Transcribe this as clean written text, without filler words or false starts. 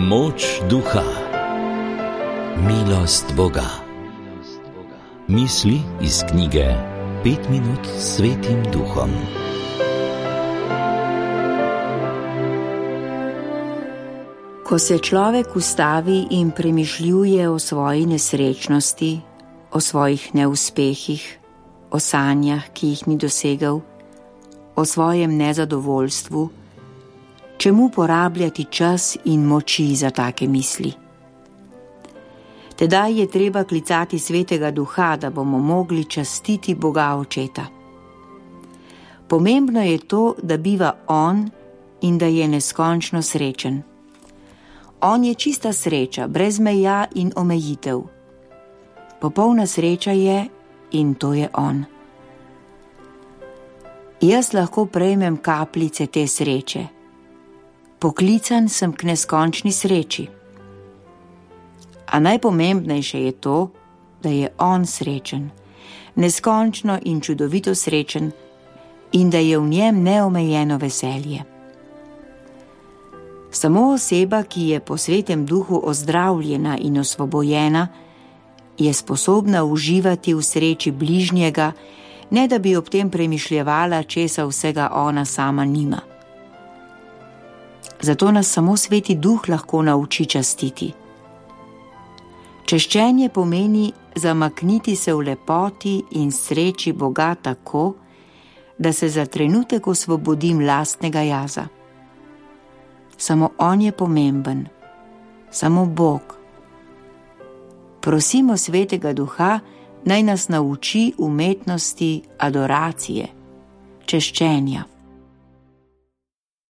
Moč duha, milost Boga. Misli iz knjige 5 minut s Svetim Duhom. Ko se človek ustavi in premišljuje o svoji nesrečnosti, o svojih neuspehih, o sanjah, ki jih ni dosegel, o svojem nezadovoljstvu, čemu porabljati čas in moči za take misli? Tedaj je treba klicati Svetega Duha, da bomo mogli častiti Boga Očeta. Pomembno je to, da biva On in da je neskončno srečen. On je čista sreča, brez meja in omejitev. Popolna sreča je in to je On. Jaz lahko prejmem kapljice te sreče. Poklican sem k neskončni sreči. A najpomembnejše je to, da je On srečen, neskončno in čudovito srečen in da je v njem neomejeno veselje. Samo oseba, ki je po Svetem Duhu ozdravljena in osvobojena, je sposobna uživati v sreči bližnjega, ne da bi ob tem premišljevala, česa vsega ona sama nima. Zato nas samo Sveti Duh lahko nauči častiti. Češčenje pomeni zamakniti se v lepoti in sreči Boga tako, da se za trenutek osvobodim lastnega jaza. Samo On je pomemben, samo Bog. Prosimo Svetega Duha, naj nas nauči umetnosti adoracije, češčenja.